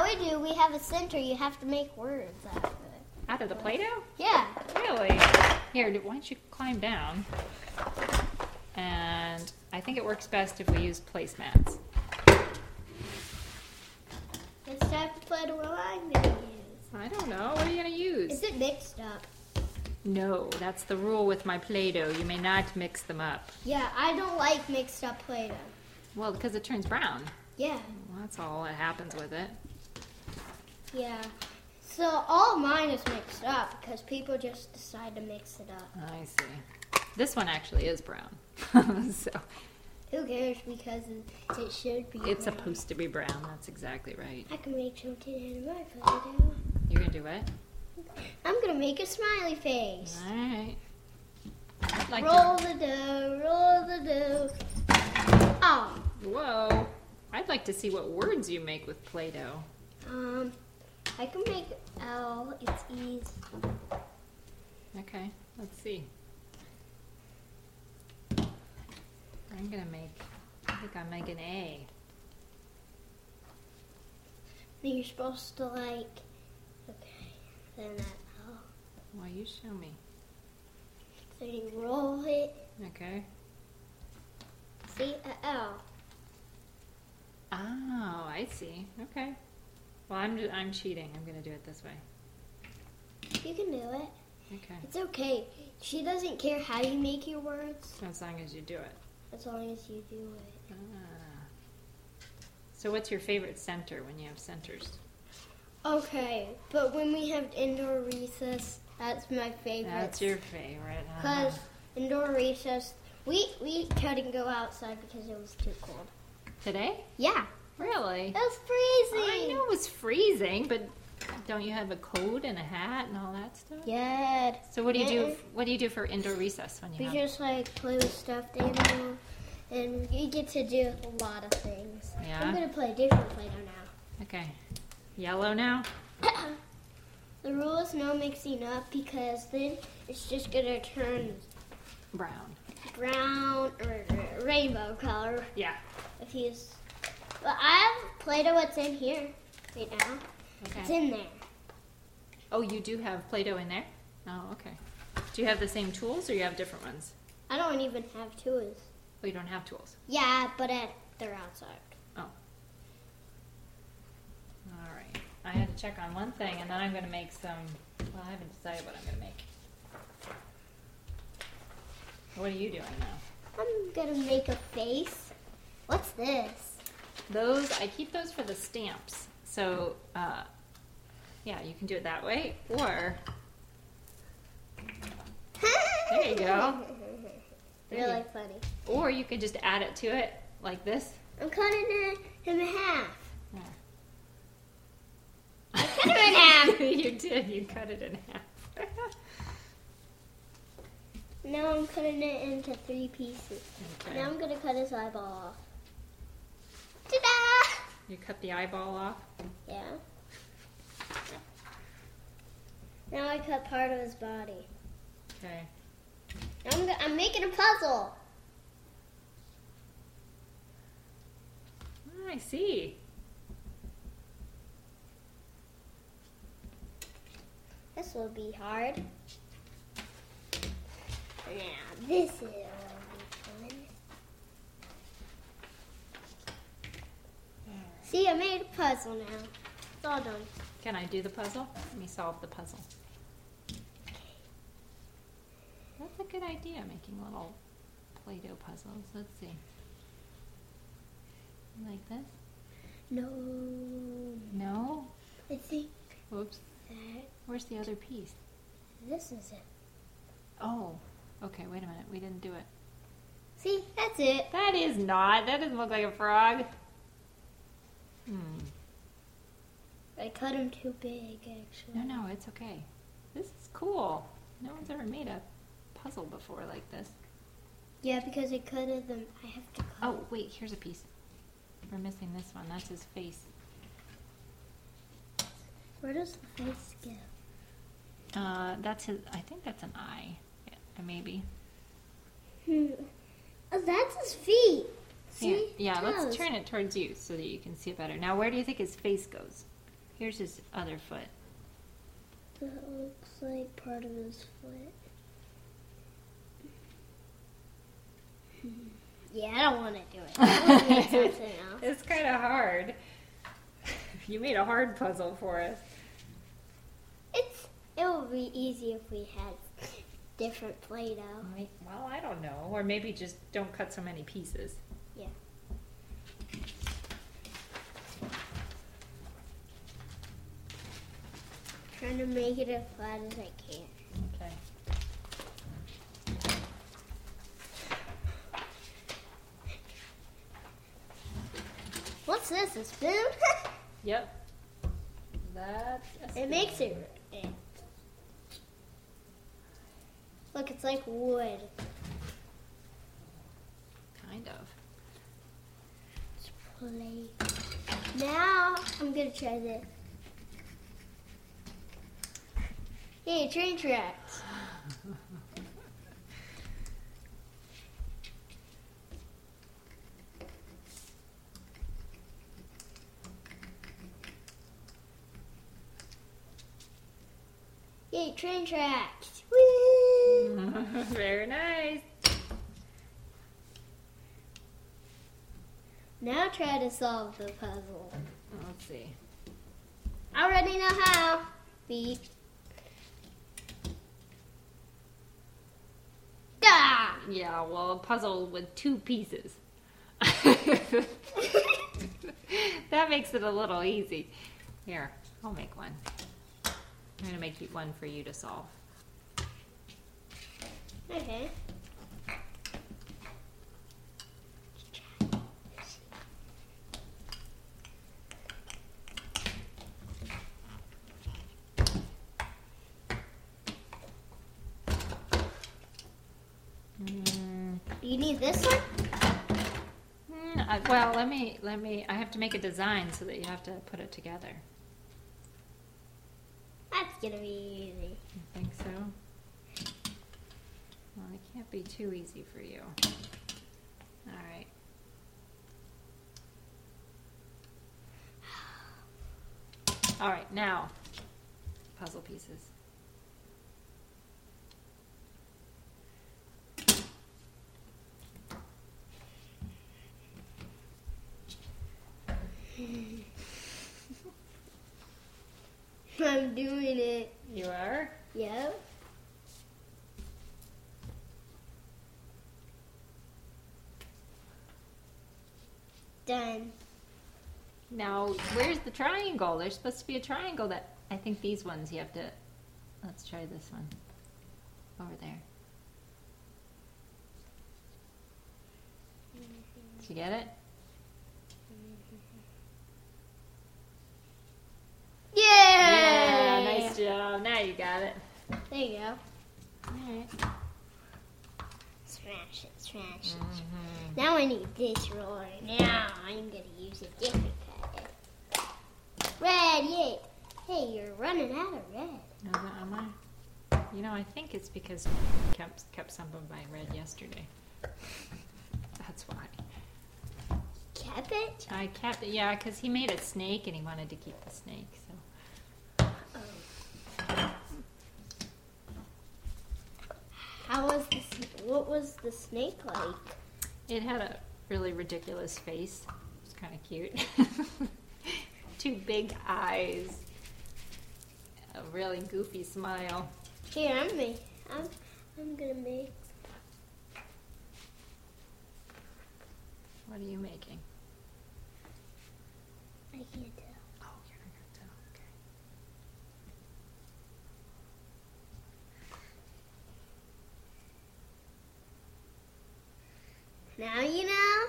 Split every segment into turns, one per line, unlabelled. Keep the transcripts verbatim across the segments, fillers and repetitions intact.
how we do, we have a center. You have to make words out of it.
Out of the Play-Doh?
Yeah.
Really? Here, why don't you climb down? And I think it works best if we use placemats.
It's time to play the one I'm going to use.
I don't know. What are you going to use?
Is it mixed up?
No, that's the rule with my Play-Doh. You may not mix them up.
Yeah, I don't like mixed up Play-Doh.
Well, because it turns brown.
Yeah.
Well, that's all that happens with it.
Yeah. So all mine is mixed up because people just decide to mix it up.
I see. This one actually is brown. So
who cares because it, it should be
it's
brown.
supposed to be brown. That's exactly right.
I can make something out of my Play-Doh.
You're going to do what?
I'm going to make a smiley face.
All right. I'd like
roll
to...
the dough, roll the dough. Oh.
Whoa. I'd like to see what words you make with Play-Doh.
Um, I can make L. It's E's.
Okay, let's see. I'm gonna make, I think I'm making A.
Then you're supposed to like, okay, then that L.
Well, you show me.
Then you roll it.
Okay.
See, a L.
Oh, I see. Okay. Well, I'm just, I'm cheating. I'm gonna do it this way.
You can do it.
Okay.
It's okay. She doesn't care how you make your words,
As long as you do it.
as long as you do it.
Ah. So what's your favorite center when you have centers?
Okay, but when we have indoor recess, that's my favorite.
That's your favorite.
Because
Uh-huh.
indoor recess, we we couldn't go outside because it was too cold.
Today?
Yeah,
Really?
it was freezing.
I know it was freezing, but don't you have a coat and a hat and all that stuff?
Yeah.
So what do you do?
Uh-uh.
What do you do for indoor recess when you
We
have?
just like play with stuffed animals, and you get to do a lot of things.
Yeah?
I'm gonna play a different Play-Doh now.
Okay. Yellow now?
The rule is no mixing up because then it's just gonna turn
Brown.
brown or rainbow color.
Yeah.
If he's, but I have Play-Doh what's in here right now. It's
Okay.
in there.
Oh, you do have Play-Doh in there? Oh, okay. Do you have the same tools or you have different ones?
I don't even have tools.
Oh, you don't have tools.
Yeah, but at, they're outside.
Oh. All right. I had to check on one thing, and then I'm going to make some. Well, I haven't decided what I'm going to make. What are you doing now?
I'm gonna make a face. What's this?
Those, I keep those for the stamps. So, uh, yeah, you can do it that way, or there you go. There
Really
you-
funny.
Or you could just add it to it like this.
I'm cutting it in half.
Yeah.
I cut it in half.
You did. You cut it in half.
Now I'm cutting it into three pieces.
Okay.
Now I'm gonna cut his eyeball off. Ta-da!
You cut the eyeball off.
Yeah. Now I cut part of his body.
Okay.
Now I'm, go- I'm making a puzzle.
Oh, I see.
This will be hard. Now this is will be fun. See, I made a puzzle now. It's all done.
Can I do the puzzle? Let me solve the puzzle. That's a good idea, making little Play-Doh puzzles. Let's see. Like this?
No.
No?
I think
Whoops.
that
Where's the other piece?
this is it.
Oh. Okay, wait a minute. We didn't do it.
See, that's it.
That is not. That doesn't look like a frog. Hmm.
I cut him too big, actually.
No, no, it's okay. This is cool. No one's ever made a puzzle before like this.
Yeah, because I cut it, them. I have to cut.
Oh, wait, here's a piece. We're missing this one. That's his face.
Where does the face go?
Uh, that's his, I think that's an eye. Yeah, maybe.
Hmm. Oh, that's his feet.
Yeah,
See?
yeah, let's
Toes.
turn it towards you so that you can see it better. Now, where do you think his face goes? Here's his other foot.
That looks like part of his foot. Yeah, I don't want to do it. I want to make something else.
It's kind of hard. You made a hard puzzle for us.
It's it would be easy if we had different Play-Doh.
I- Well, I don't know. Or maybe just don't cut so many pieces.
Yeah. Trying to make it as flat as I can.
Okay.
What's this? A spoon?
Yep. That's a
It makes
spoon.
it. it- Look, it's like wood.
Kind of.
Let's play. Now I'm gonna try this. Hey, train tracks. Yay, train tracks. Whee!
Very nice.
Now try to solve the puzzle.
Let's see.
I already know how. Beep. Da!
Yeah, well, a puzzle with two pieces. That makes it a little easy. Here, I'll make one. I'm going to make you one for you to solve.
Okay.
Mm,
Do you need this one?
mm, uh, well, let me, let me, I have to make a design so that you have to put it together.
That's gonna be easy.
You think so? Well, it can't be too easy for you. All right. All right, now, puzzle pieces.
I'm doing it.
You are?
Yep. Done.
Now, where's the triangle? There's supposed to be a triangle that, I think these ones you have to, let's try this one. Over there. Did you get it?
Yay!
Yeah, nice job. Now you got it.
There you go.
Alright.
Smash it, smash it.
Mm-hmm.
Now I need this roller. Now I'm gonna use a different color. Red, yay! Hey, you're running out of red.
No, no, am I? You know, I think it's because I kept, kept some of my red yesterday. That's why.
Kept it?
I kept it, yeah, because he made a snake and he wanted to keep the snake, so.
How was the s- what was the snake like?
It had a really ridiculous face. It was kind of cute. Two big eyes. A really goofy smile.
Here, I'm make. I'm I'm gonna make.
What are you making?
I can't tell.
Oh, you're not gonna tell. Okay.
Now you know.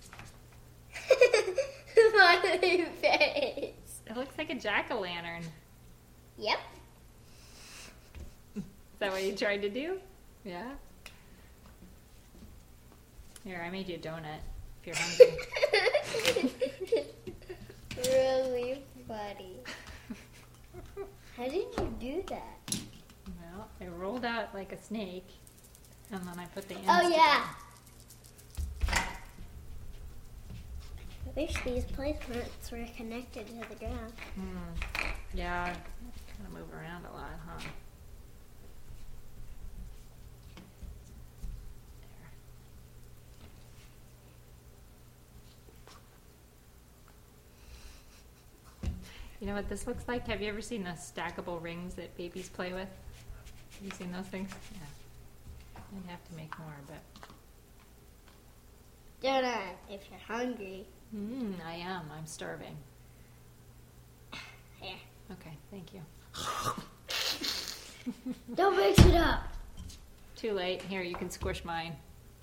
My face.
It looks like a jack-o'-lantern.
Yep.
Is that what you tried to do? Yeah? Here, I made you a donut if you're hungry.
Really funny. How did you do that?
Well, I rolled out like a snake, and then I put the ends
Oh yeah.
together.
I wish these placements were connected to the ground.
Hmm. Yeah, kind of move around a lot, huh? There. You know what this looks like? Have you ever seen the stackable rings that babies play with? Have you seen those things? Yeah. I'd have to make more, but...
Donut, if you're hungry.
Mm, I am. I'm starving.
Here.
Okay, thank you.
Don't mix it up.
Too late. Here, you can squish mine.